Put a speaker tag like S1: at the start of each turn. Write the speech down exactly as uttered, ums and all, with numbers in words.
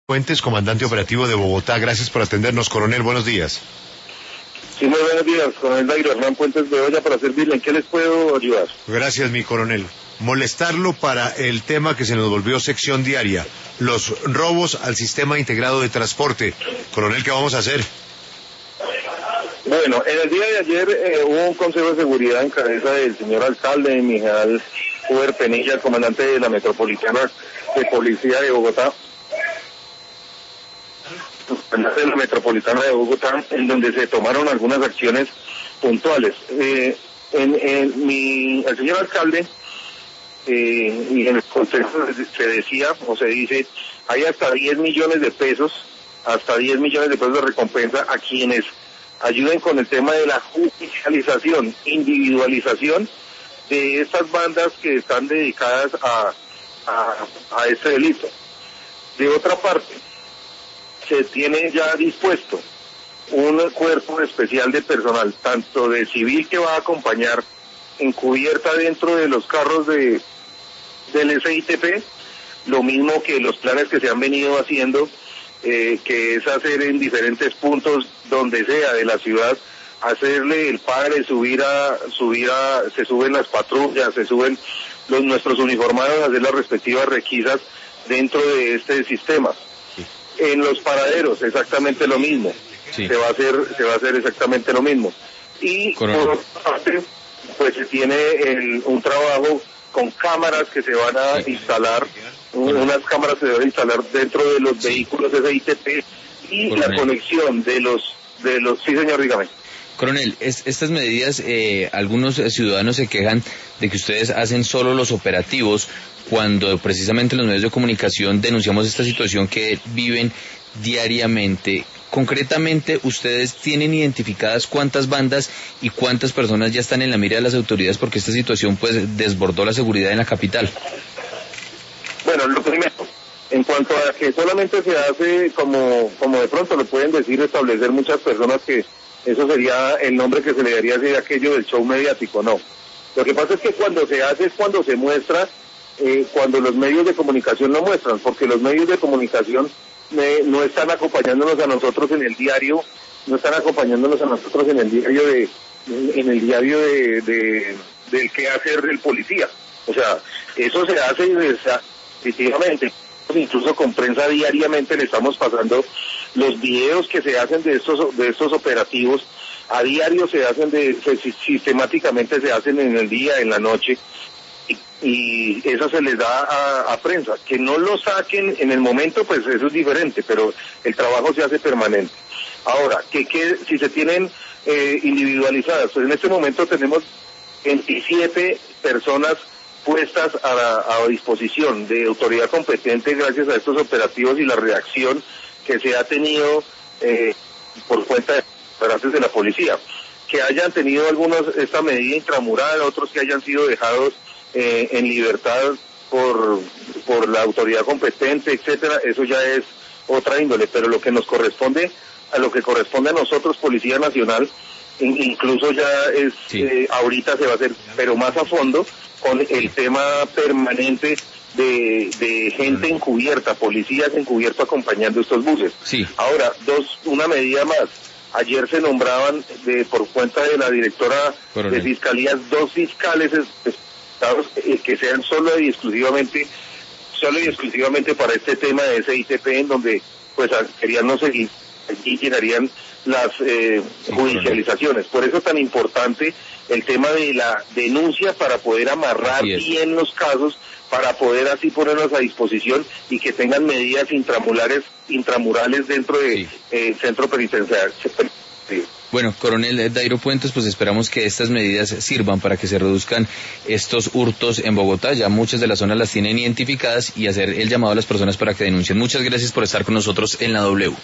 S1: Fuentes, comandante operativo de Bogotá, gracias por atendernos, coronel, buenos días.
S2: Sí, muy buenos días, coronel Dairo Hernán Puentes de Olla, para servirle. ¿En qué les puedo ayudar?
S1: Gracias, mi coronel. Molestarlo para el tema que se nos volvió sección diaria, los robos al sistema integrado de transporte. Coronel, ¿qué vamos a hacer?
S2: Bueno, en el día de ayer eh, hubo un consejo de seguridad en cabeza del señor alcalde, mi general Uber Penilla, comandante de la Metropolitana de Policía de Bogotá, de la Metropolitana de Bogotá, en donde se tomaron algunas acciones puntuales. Eh, en, en mi, el señor alcalde, eh, y en el consejo se decía, o se dice, hay hasta diez millones de pesos, hasta diez millones de pesos de recompensa a quienes ayuden con el tema de la judicialización, individualización de estas bandas que están dedicadas a, a, a este delito. De otra parte, se tiene ya dispuesto un cuerpo especial de personal, tanto de civil que va a acompañar encubierta dentro de los carros de del S I T P, lo mismo que los planes que se han venido haciendo, eh, que es hacer en diferentes puntos donde sea de la ciudad, hacerle el padre, subir a, subir a, se suben las patrullas, se suben los nuestros uniformados a hacer las respectivas requisas dentro de este sistema. En los paraderos exactamente lo mismo, sí. se va a hacer, se va a hacer exactamente lo mismo. Y Correcto. Por otra parte, pues se tiene el, un trabajo con cámaras que se van a sí. instalar, Correcto. unas cámaras se deben instalar dentro de los sí. vehículos S I T P y Correcto. la conexión de los, de los, sí señor, dígame.
S3: Coronel, es, estas medidas, eh, algunos ciudadanos se quejan de que ustedes hacen solo los operativos, cuando precisamente los medios de comunicación denunciamos esta situación que viven diariamente. Concretamente, ¿ustedes tienen identificadas cuántas bandas y cuántas personas ya están en la mira de las autoridades porque esta situación pues desbordó la seguridad en la capital?
S2: Bueno, lo primero, en cuanto a que solamente se hace, como, como de pronto lo pueden decir, establecer muchas personas que eso sería el nombre que se le daría de aquello del show mediático, no. Lo que pasa es que cuando se hace es cuando se muestra, eh, cuando los medios de comunicación lo muestran, porque los medios de comunicación eh, no están acompañándonos a nosotros en el diario, no están acompañándonos a nosotros en el diario de, en el diario de, de del quehacer del policía. O sea, eso se hace definitivamente. Incluso con prensa diariamente le estamos pasando los videos que se hacen de estos de estos operativos, a diario se hacen de se, sistemáticamente se hacen en el día, en la noche, y, y eso se les da a, a prensa. Que no lo saquen en el momento, pues eso es diferente, pero el trabajo se hace permanente. Ahora, que, que si se tienen eh, individualizadas, pues en este momento tenemos veintisiete personas puestas a, la, a disposición de autoridad competente gracias a estos operativos y la reacción que se ha tenido eh, por cuenta de gracias de la policía. Que hayan tenido algunos esta medida intramural, otros que hayan sido dejados eh, en libertad por, por la autoridad competente, etcétera, eso ya es otra índole, pero lo que nos corresponde, a lo que corresponde a nosotros, Policía Nacional, in, incluso ya es, sí. eh, ahorita se va a hacer, pero más a fondo, con el tema permanente de, de gente encubierta, policías encubiertos acompañando estos buses. Sí. Ahora, dos, una medida más. Ayer se nombraban de por cuenta de la directora Coronel. de Fiscalías dos fiscales estados eh, que sean solo y exclusivamente, solo y exclusivamente para este tema de S I T P, en donde pues querían no seguir y llenarían las eh, sí, judicializaciones. Por eso es tan importante el tema de la denuncia para poder amarrar bien los casos, para poder así ponerlos a disposición y que tengan medidas intramurales, intramurales dentro del sí. eh, centro penitenciario. Sí.
S3: Bueno, coronel Dairo Puentes, pues esperamos que estas medidas sirvan para que se reduzcan estos hurtos en Bogotá. Ya muchas de las zonas las tienen identificadas y hacer el llamado a las personas para que denuncien. Muchas gracias por estar con nosotros en la W.